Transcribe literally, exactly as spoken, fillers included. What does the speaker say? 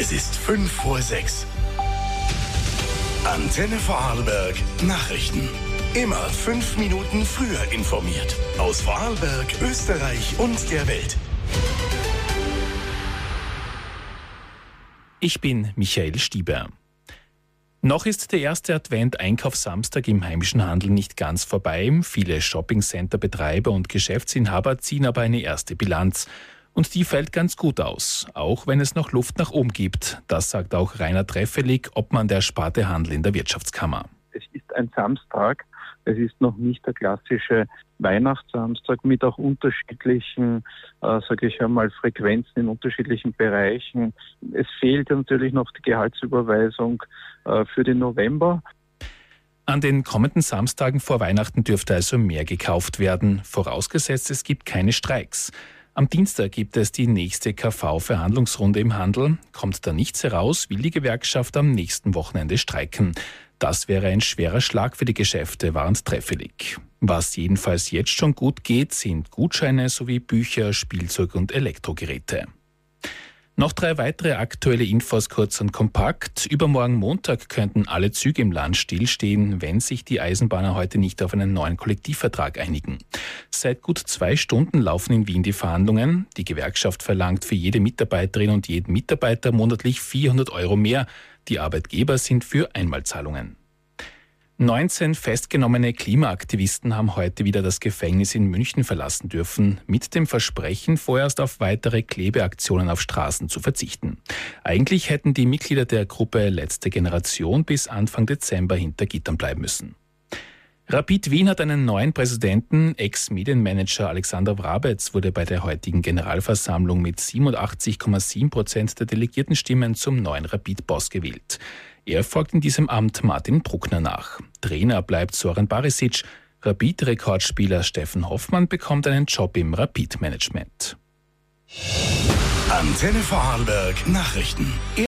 Es ist fünf vor sechs. Antenne Vorarlberg Nachrichten. Immer fünf Minuten früher informiert. Aus Vorarlberg, Österreich und der Welt. Ich bin Michael Stieber. Noch ist der erste Advent-Einkaufssamstag im heimischen Handel nicht ganz vorbei. Viele Shoppingcenter-Betreiber und Geschäftsinhaber ziehen aber eine erste Bilanz. Und die fällt ganz gut aus, auch wenn es noch Luft nach oben gibt. Das sagt auch Rainer Treffelig, Obmann der Sparte Handel in der Wirtschaftskammer. Es ist ein Samstag, es ist noch nicht der klassische Weihnachtssamstag mit auch unterschiedlichen, äh, sage ich einmal, Frequenzen in unterschiedlichen Bereichen. Es fehlt natürlich noch die Gehaltsüberweisung äh, für den November. An den kommenden Samstagen vor Weihnachten dürfte also mehr gekauft werden, vorausgesetzt es gibt keine Streiks. Am Dienstag gibt es die nächste K V-Verhandlungsrunde im Handel. Kommt da nichts heraus, will die Gewerkschaft am nächsten Wochenende streiken. Das wäre ein schwerer Schlag für die Geschäfte, warnt Treffelig. Was jedenfalls jetzt schon gut geht, sind Gutscheine sowie Bücher, Spielzeug und Elektrogeräte. Noch drei weitere aktuelle Infos kurz und kompakt. Übermorgen Montag könnten alle Züge im Land stillstehen, wenn sich die Eisenbahner heute nicht auf einen neuen Kollektivvertrag einigen. Seit gut zwei Stunden laufen in Wien die Verhandlungen. Die Gewerkschaft verlangt für jede Mitarbeiterin und jeden Mitarbeiter monatlich vierhundert Euro mehr. Die Arbeitgeber sind für Einmalzahlungen. neunzehn festgenommene Klimaaktivisten haben heute wieder das Gefängnis in München verlassen dürfen, mit dem Versprechen, vorerst auf weitere Klebeaktionen auf Straßen zu verzichten. Eigentlich hätten die Mitglieder der Gruppe Letzte Generation bis Anfang Dezember hinter Gittern bleiben müssen. Rapid Wien hat einen neuen Präsidenten. Ex-Medienmanager Alexander Wrabetz wurde bei der heutigen Generalversammlung mit siebenundachtzig Komma sieben Prozent der Delegiertenstimmen zum neuen Rapid-Boss gewählt. Er folgt in diesem Amt Martin Bruckner nach. Trainer bleibt Soran Barisic. Rapid-Rekordspieler Steffen Hoffmann bekommt einen Job im Rapid-Management. Antenne Vorarlberg Nachrichten.